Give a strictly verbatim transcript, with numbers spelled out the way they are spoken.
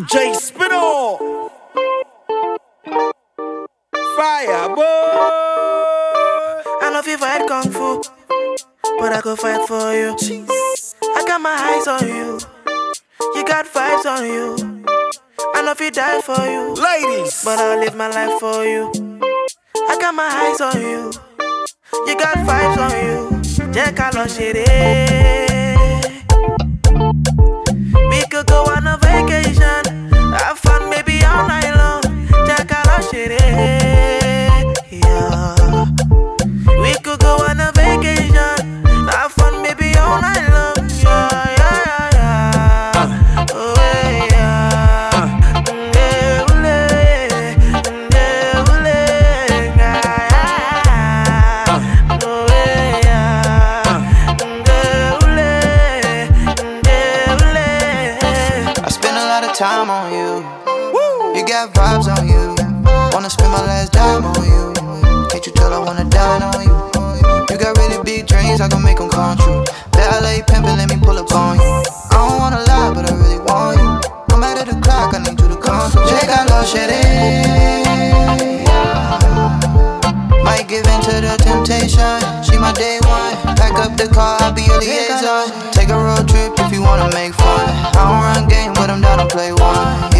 J Spino, Fire boy. I know if you fight kung fu, but I go fight for you. Jeez. I got my eyes on you, you got vibes on you. I know if you die for you, Ladies, but I'll live my life for you. I got my eyes on you, you got vibes on you. Jẹ́ ká lọ ṣeré. We could go on a vacation, have fun maybe all night long. Jẹ́ ká lọ ṣeré. Yeah. We could go on a vacation, have fun maybe all night long. Yeah, yeah, yeah, yeah. Oh, yeah. Mm, ule, mm, ule, yeah, yeah. Oh, yeah. Mm, ule, mm, ule. I spend a lot of time on you. You got vibes on you. Wanna spend my last dime on you. Can't you tell I wanna dine on you? You got really big dreams, I can make them come true. Ballet pimpin', let me pull up on you. I don't wanna lie, but I really want you. I'm mad at the clock, I need you to come through. Check out Lord Shady. Might give in to the temptation. She my day one. Pack up the car, I'll be your liaison. Take a road trip if you wanna make fun. I don't run game, but I'm down to play one.